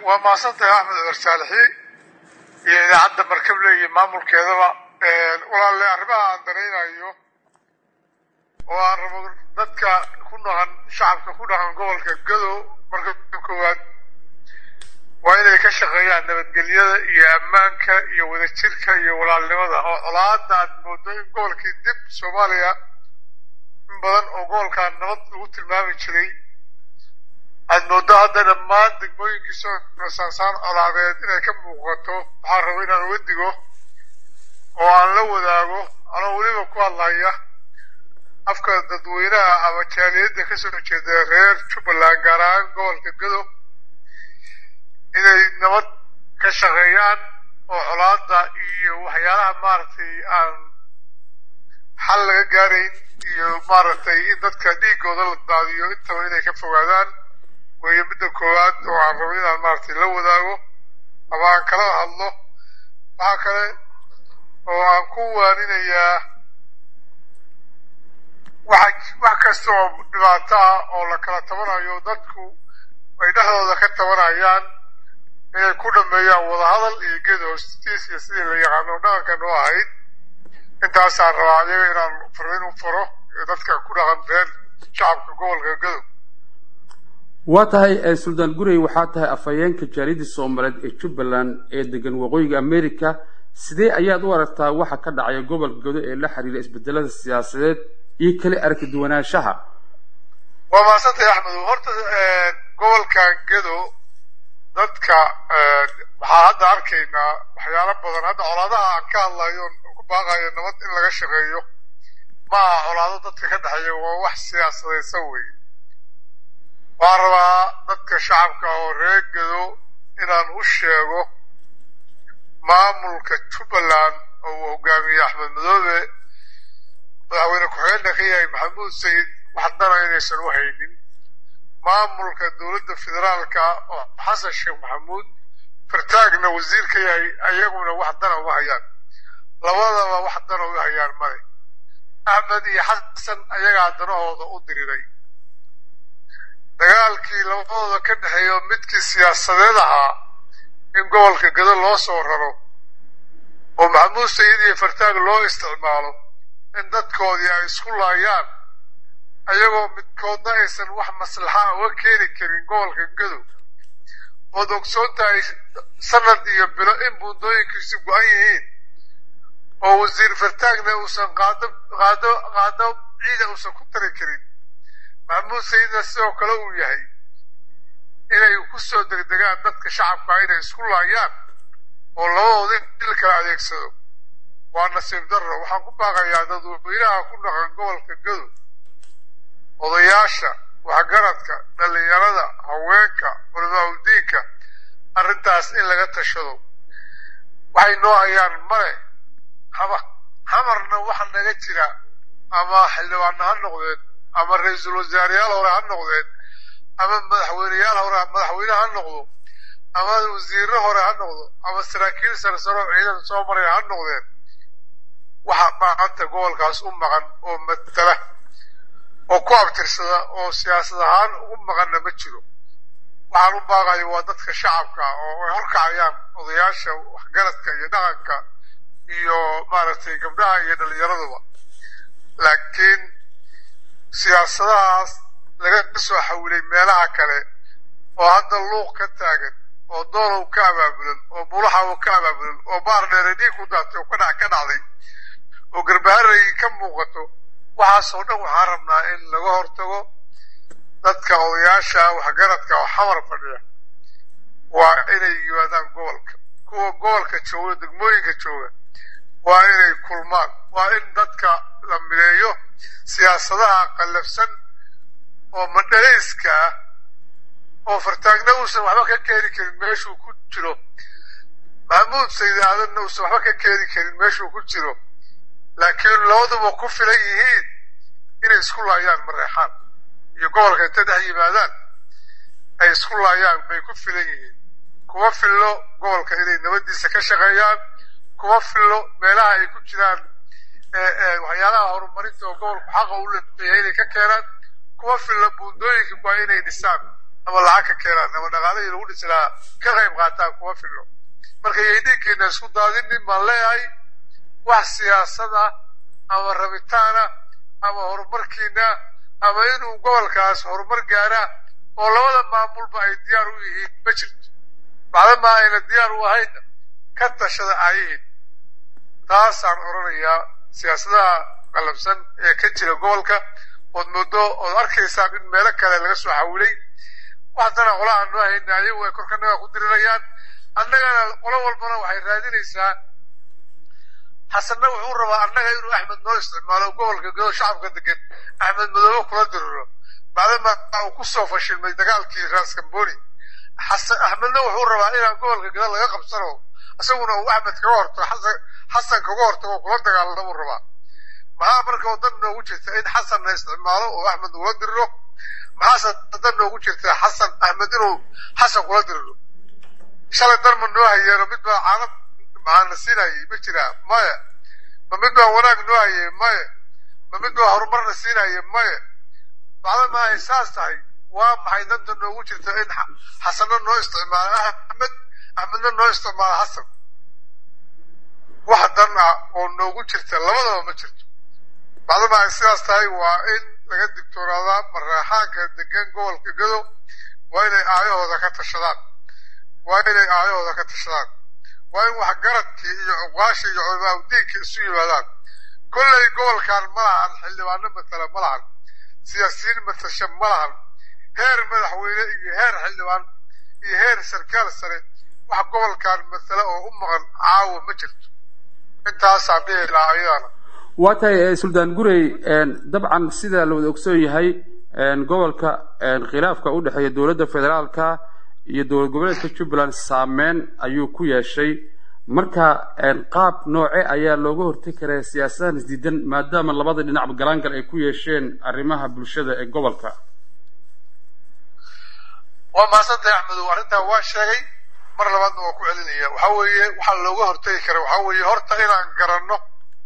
وما صدق أحمد الرسالحي إذا عدى مركب لي مامور كذا ولا اللي أربعة عندنا أيوه وأنا ضدك كنا عن شعب كنا عن قول كجدو مركب كواد وإذا كشغيان نبتقليه يا أمانك يا وذا الشركة يا ولا اللي ماذا على عاد قول كدب سوماليا بدن أقول كان نبض وقت المامي شري الموضوع هذا لما دقوي كيسون رساسان على غيرنا كم وقته حاربينا نوديه وعلى وداعه على وليه كوا الله يا أفكار تدويرها أما تالي دكسر كذا غير شوف اللانجاران قول كده إذا نبض كشغيان وعلاقة وحياة مارتي عن حل جارين مارتي إذا كدي قدر الداديو إنت وين كفوادان ويبدأ كواد وعربين المارتي لو داغو أما كلا الله هكذا وأنكوانين يا وحكستو بلاتا أو لكلا تمنع يودتكو ويدهدو ذاك التمنعيان إن كل ما يعوض هذا الإيجاد وستيس يسير اللي يعنونا كانوا عيد انت أسعر رعاية إلى فرين وفره يدتك كل غنبين شعب كقول غيقدو واتهاي سلطان غوري waxaa tahay afayeenka jariidada Soomaaliyeed ee Jubbaland ee degan waqooyiga Amerika sidee ayaad u aragtaa waxa ka dhacay gobolka Godo ee la xiriira isbedelada siyaasadeed iyo kale aragti duwanaanshaha waa maasantay Axmed horta gobolka Godo dadka waxa hadda arkaynaa waxyaalo badan hadda colaadaha aan ka hadlayo ku baaqayo nabad in laga shaqeeyo ma colaado dadka ka dhaxeeyo waa wax siyaasadeed weey وأربعة ضدك شعبك ورجلو إن الوشيغو ما ملك جبلان أو قامي أحمد مدوبي وأنا كحولنا خيا محمود سيد وحضرنا إلى سنوحيدين ما ملك الدولة الفدرالك حسن الشيخ محمود فرتاقنا وزير كيا أيامنا وحضرنا وحيان لوضع وحضرنا وحيان مالي أحمد حسن أيام عدنا هذا أدري لي dagaalkii labadooda ka dhaxeeyo midkii siyaasadeed ahaa in gobolka Godo loo soo raro oo Maxamuud Sayid iyo Fartaag loo isticmaalo in dadkoodii ay isku laayaan ayagoo midkoodna aysan wax maslaxa oo keeni karin gobolka Godo oo dogsoontaay sanad iyo bilo in buundooyinkiisu go'an yihiin oo wasiir Fartaagna uusan qaado ciidan uusan ku tari karin محمود سيدنا سيو كلو يهي إلا يكسو دقدقان دادك شعب كاينة يسكول عيان والله ذي تلك عليك سيدو وأنا سيب درة وحنكو باقا يعددو إلا كنا غنقول كالقدو وضياشا وحقرتك نالي يردا هوينك ولداو دينك الرنتاس إلا قد تشدو وحي نوع عيان مري حمرنا وحنا نجتنا أما حلوانا هالنقضين أما رئيس الوزراء هو عنقدين أما مدحوينيال هو مدحوينه عنقدو أما الوزير هو عنقدو أما السراكيل سرسروا عيدا صومري عنقدين وحق ما أنت قول كاس أمغان ومثله وكواب ترسدا وسياسة هان أمغان نمتشلو وحالو باغا يوادتك شعبك ويهرك عيان وضياشا وحقالتك يدغنك iyo maaragtay gabdhaha iyo dhalinyarada laakiin siyaasadaas laga soo xawilay meelaha kale oo hadda luuq ka taagan oo doolow ka abaabulan oo bulaha ka abaabulan oo baarneeradii ku daatay oo ka dhacday oo garbaharay ka muuqato waxaasoo dhan waxaan rabnaa in laga hortago dadka odayaasha waxgaradka oo xamar fadhiya waa inay yimaadaan gobolka kuwa gobolka jooga degmooyinka jooga waa inay kulmaan waa in dadka la mideeyo siyaasadaha qallafsan oo madhalayska oo Fartaagna uusan waxba ka keeni karin meeshuu ku jiro Maxamuud Sayid aadanna uusan waxba ka keeni karin meeshuu ku jiro laakiin labaduba ku filan yihiin inay isku laayaan mareexaan iyo gobolka inta dhex yimaadaan ay isku laayaan bay ku filan yihiin kuwa filo gobolka inay nabadiisa ka shaqeeyaan kuwa filo meelaha ay ku jiraan waxyaalaha horumarinta oo gobolku xaqa u leeyahay inay ka keenaan kuwa filo buundooyinka waa inay dhisaan ama lacag ka keenaan ama dhaqaalihii lagu dhisi lahaa ka qayb qaataan kuma filno marka yaydiinkiina isku daadinin baan leeyahay wax siyaasad ah ama rabitaan ah ama horumarkiina ama inuu gobolkaas horumar gaara oo labada maamulba ay diyaar u yihiin ma jirto bacdama ayna diyaar u ahayn ka tashada aayihiin taasaan oranayaa siyaasadaha qalabsan ee ka jira gobolka ood muddo ood arkaysaan in meelo kale laga soo xawilay waxdana qolaha noo hayna ayagu ay korkanaga ku dirirayaan annagana qolo walbana waxay raadinaysaa xasanna wuxuu rabaa annaga inuu axmed noo isticmaalo gobolka gado shacabka degan axmed madoobe kula diriro bacdama uu ku soo fashilmay dagaalkii raas kamboni axmedna wuxuu rabaa inaan gobolka gado laga qabsano isaguna uu axmed kaga hortago xasan kaga hortago kula dagaalamo buu rabaa maxaa marka wadan noogu jirta in xasanna isticmaalo oo axmed ula diriro maxaase wadan noogu jirta xasan axmed inuu xasan kula diriro shalay darma noo hayeeno mid baa caalad maxaana siinayay ma jiraa maya ma mid baa wanaag noo hayey maya ma mid baa horumarna siinayay maya bacdama ay saas tahay waa maxay danta noogu jirta in xasanna noo isticmaalo axmedna noo isticmaalo xasan wax dan ah oo noogu jirta labadaba ma jirto bacdama ay sidaas tahay waa in laga digtoonaadaa maraaxaanka degan gobolka gado waa inay aayahooda ka tashadaan waa in waxgaradkii iyo cuqaashii iyo culimaadudiinka isu yimaadaan kollay gobolkan ma lahan xildhibaano matala ma lahan siyaasiyiin matasha ma lahan heer madaxweyne iyo heer xildhibaan iyo heer sarkaal sare wax gobolkan matala oo u maqan caawa ma jirto intaasaan dhihi lahaa ayadana waa tahay suldaan gurey dabcan sida la wada ogsoon yahay gobolka khilaafka u dhexeeya dowladda federaalka iyo dowlad goboleedka jubbaland saameyn ayuu ku yeeshay marka qaab nooce ayaa looga hortagi karaa siyaasadahan isdiidan maadaama labada dhinacba galaangal ay ku yeesheen arrimaha bulshada ee gobolka waa mahadsantahay axmedow arrintaa waa sheegay mar labaadna waa ku celinaya waxaa weeye waxaa looga hortagi kara waxaa weeye horta inaan garanno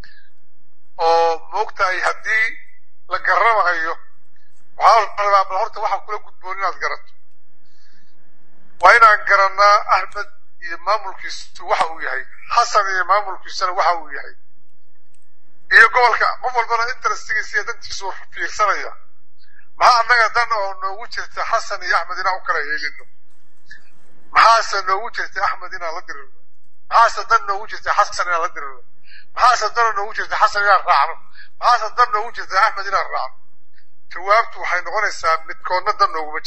oo moogtahay haddii la garanayo waxaa rabaa bal horta waxaa kula gudboon inaad garato waa inaan garannaa axmed iyo maamulkiisu waxa uu yahay xasan iyo maamulkiisuna waxa uu yahay iyo gobolka qof walbana interestigiisa iyo dantiisu fiirsanaya maxaa annaga dan oo noogu jirta xasan iyo axmed inaan u kala heelino maxaase noogu jirta axmed inaan la dirino maxaase dan noogu jirta xasan inaan la dirino maxaase dan noogu jirta xasan inaan raacno maxaase dan noogu jirta axmed inaan raacno jawaabtu waxay noqonaysaa midkoodna dan nooguma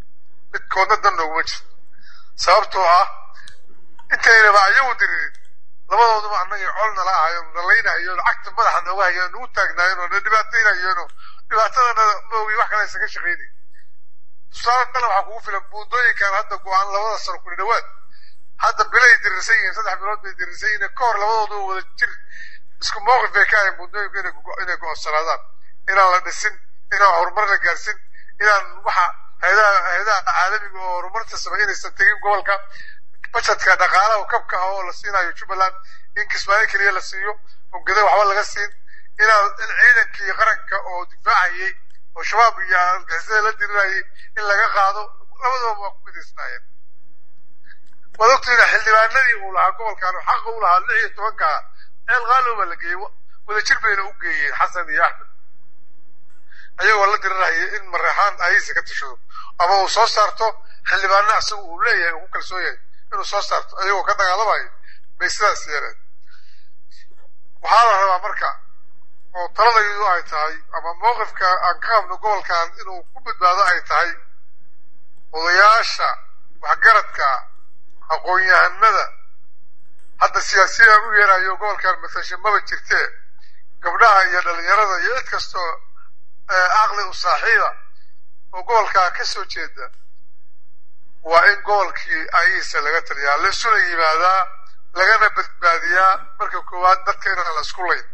jirto sababtoo ah intaynaba ayagu diririn labadooduba annagay col nala ahayo nalaynahayo lacagta madaxa nooga hayo nagu taagnaayeen oo na dhibaataynayeeno dhibaatadana moogi wax kale aysan ka shaqaynayn tusaale kale waxaa kugu filan buundooyinkan hadda go-aan labada sano kuli dhawaad hadda bilay dirirsan yihiin 3 bilood bay dirirsan yihiin ka hor labadooduba wada jir isku mowqif bay ka ahayn buundooyinku inay go-onsanaadaan inaan la dhisin inaan horumar la gaarsin inaan waxa hayadaha caalamiga oo horumarta samay inaysan tegin gobolka bajetka dhaqaalaha kabka ah oo la siinayo jubbaland in kismaayo keliya la siiyo oo gada waxba laga siin in ciidankii qaranka oo difaacayay oo shabaab iyo argixisada la dirirayay in laga qaado labadooba waa ku midaysnaayeen waad ogtiina xildhibaanadii uu lahaa gobolkan oo xaqa u lahaa 16 ceel qaalooba la geeyey wada jir bayna u geeyeen xasan iyo axmed ayagoo la dirirayay in mareexaan ayaysa ka tashado ama uu soo saarto xildhibaanna isagu uu leeyahay uu ku kalsoon yahay inuu soo saarto ayagoo ka dagaalamayo bay sidaas yeeleen waxaa la rabaa marka oo taladaydu ay tahay ama mowqifka aan ka qabno gobolkan inuu ku badbaado ay tahay odayaasha waxgaradka aqoon-yahanada hadda siyaasiyiin u yeerayo gobolkan matasha maba jirtee gabdhaha iyo dhalinyarada iyo cid kastoo caqli u saaxiiba oo gobolkaa ka soo jeeda waa in gobolkii ayisa laga taliyaa la isula yimaadaa lagana badbaadiyaa marka koowaad dadka inaan la isku layn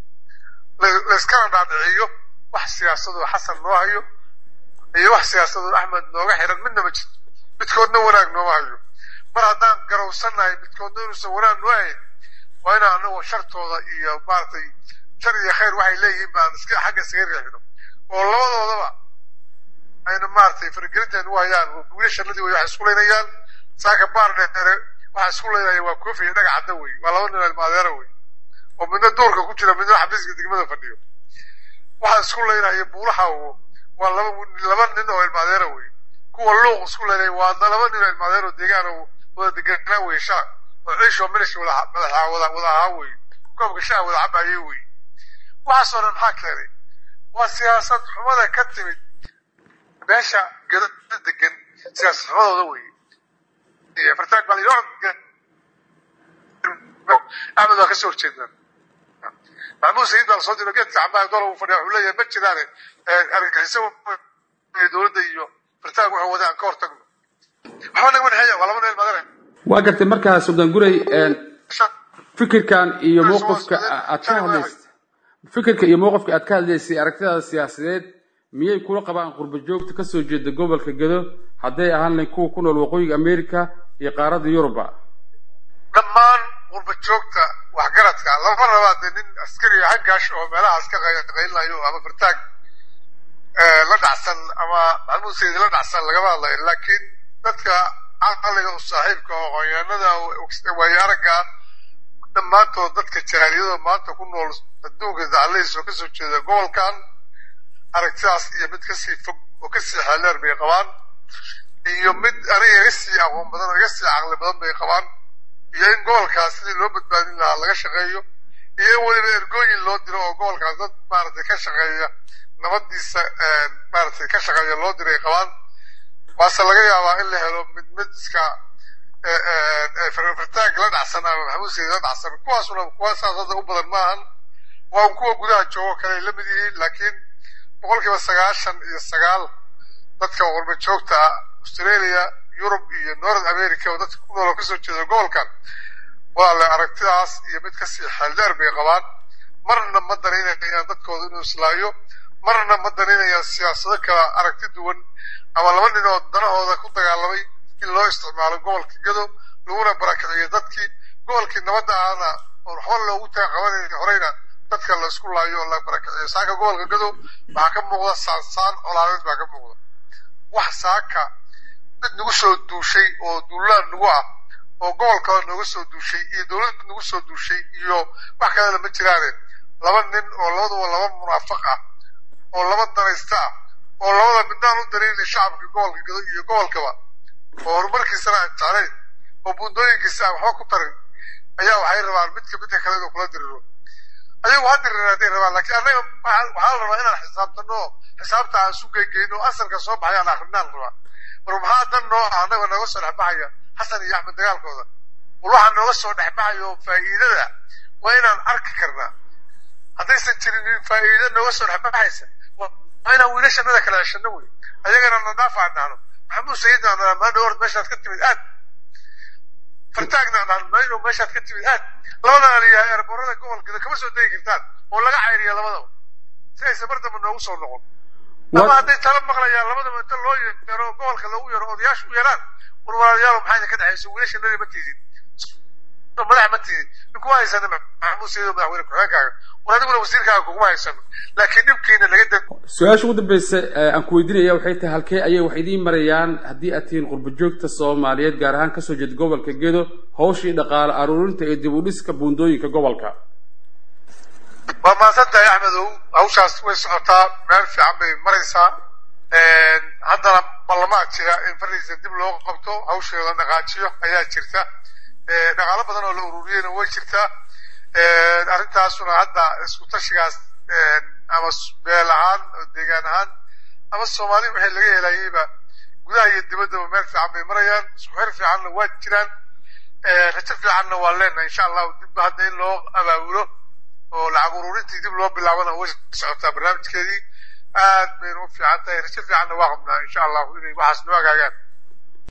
layskana dhaadhiciyo wax siyaasadoo xasan noo hayo iyo wax siyaasadoo axmed nooga xiran midna ma jirto midkoodna wanaag nooma hayo mar haddaan garowsannahay midkoodna inuusan wanaag noo hayn waa inaan anagoo shartooda iyo maaragtay shar iyo khayr waxay leeyihiin baan xagga isaga riixino oo labadoodaba ayna maartay fargelintan waayaan wiilashanadii way wax isku leeyaan saaka baarneere waxa isku leeyay waa koofi iyo dhagax cad way waa laba nin ilmaadeera way oo midna doorka ku jira midna xabiiska degmada fadhiyo waxa isku leeyay buulaha waa laba nin oo ilmaadeera way kuwa luuq isku leeyay waa laba nin ilmaadeero deegaan oo wada deegaan way shaa oo ciisho milish wada way koobka shaa wada cabaayay way waxa soo dhan xakeeray waa siyaasad xumada ka timid beesha gadad degan siyaasad xumadooda way فرتاج باليوم أعمل ذاك السور كذا معمول سيد على صوتي لو جيت عمال يدوروا فريق ولا يمشي ذلك أرجع يسوي يدور ديو فرتاج وهو ذا كورتك حنا من هيا ولا من المدرسة وقت المركز سودان قري فكر كان يموقف أتكلم أركتها السياسيات miyay kula qabaan qurba joogta ka soo jeeda gobolka Gado haday ahaan kuwa ku nool waqooyiga Amerika iyo qaaradda Yurub dhammaan qurba joogta wax garadka laba rabaad nin askari xagaash oo meelahaas ka qaylayo ama fartaag la dhacsan ama macmuul sayid la dhacsan laga hadlayo laakiin dadka aqalliga u saaxiibka oo qoyaanada way araga dhammaantood dadka jaaliyada maanta ku nool adduunka dacalaysoo ka soo jeeda gobolkan aragtidaas iyo mid ka sii fog oo ka sii xeeler bay qabaan iyo mid aniga iga sii aqoon badan oo iga sii caqli badan bay qabaan iyo in gobolkaas sidii loo badbaadin lahaa laga shaqeeyo iyo in weliba ergooyin loo diro oo gobolkaas dad maaragtay ka shaqeeya nabadiisa maaragtay ka shaqeeya loo diray qabaan waase laga yaabaa in la helo mid iska fartaag la dhacsan ama maxamuud sayid la dhacsan kuwaasuna kuwa saasada u badan maahan waa kuwa gudaha joogo kale la mid yihiin laakiin boqolkiiba 99 dadka qurba joogta Australia Yurub iyo North America oo dadka ku nool ka soo jeeda gobolkan waa la aragtidaas iyo mid ka sii xeeldheer bay qabaan marna ma dareynayaan dadkooda inuu islaayo marna ma dareynayaan siyaasado kala aragti duwan ama laba nin oo danahooda ku dagaalamay in loo isticmaalo gobolka Gado laguna barakiciyo dadkii gobolkii nabadda ahna oo waxba loogu taqabanay horeyna dadka la isku laayo la barakiciyo saaka gobolka Gado waxa ka muuqda saan olaadeed baa ka muuqda wax saaka dad nagu soo duushay oo duulaan nagu ah oo gobolka nagu soo duushay iyo dawladda nagu soo duushay iyo wax kale ma jiraan laba nin oo labadaba laba munaafiq ah oo laba danaysta oo labada midnaan u dareerin shacabka gobolka Gado iyo gobolkaba oo horumarkiisa aan jeclayn oo buundooyinkiisa waxba ku tarin ayaa waxay rabaan mid ka kale inuu kula diriro ayagu hadda raadeen rabaan laakiin anaga waxaa la rabaa inaan xisaabtano xisaabta aan isu geeyno asalka soo baxay aan akrinaan rabaa war maxaa dan noo anaga naga soo dhaxbaxaya xasan iyo axmed dagaalkooda waxa naga soo dhaxbaxayo faa'iidada waa inaan arki karnaa haddaysan jirin faa'iido naga soo dhaxbaxaysa waa inaan wiilashana kala heshano wey ayagana nadaafacnaano maxamuud sayid ma dhowr meeshaad ka timid aad fartaagna aan meeshaad ka timid aad labada aliyaa airborada gobolka kama soo deegi kartaan oo laga cayriyo labadaba si ay sabardaba noogu soo noqon ama hadday tala maqlayaan labadaba inta loo yeero gobolka lagu yeero odayaashu u yeeraan warwarayaal maxay ka dhaxayso wiilashanadii ma tiidin madax ma tiidin ninku haysan maxamuud sayid madaxweyne ku-xigeenkaaga war adiguna wasiirkaaga kuguma haysan laakiin dhibkiina laga dad su-aasha ugu dambaysa aan ku weydiinaya waxay tahay halkee ayay wax idiin marayaan haddii aad tihiin qurba joogta Soomaaliyeed gaar ahaan ka soo jeed gobolka Gado hawshii dhaqaale aruurinta ee dib u dhiska buundooyinka gobolka waa maasantahay Axmedow hawshaas way socotaa meel fiican bay maraysaa haddana ballamaan jira in fariisa dib loo qabto hawsheeda dhaqaajiyo ayaa jirta dhaqaale badan oo la ururiyayna way jirtaa arrintaasuna hadda isku tashigaas ama beel ahaan deegaan ahaan ama Soomaali wixii laga helayayba gudaha iyo dibadda meel fiican bay marayaan isku xir fiicanna waa jiraan rajo fiicanna waa leenahay insha Allah dib hadda in loo abaabulo oo lacag ururintii dib loo bilaabana way socotaa barnaamijkeedii aad bay u fiican tahay rajo fiicanna waa qabnaa insha Allah inay waxaas noo hagaagaan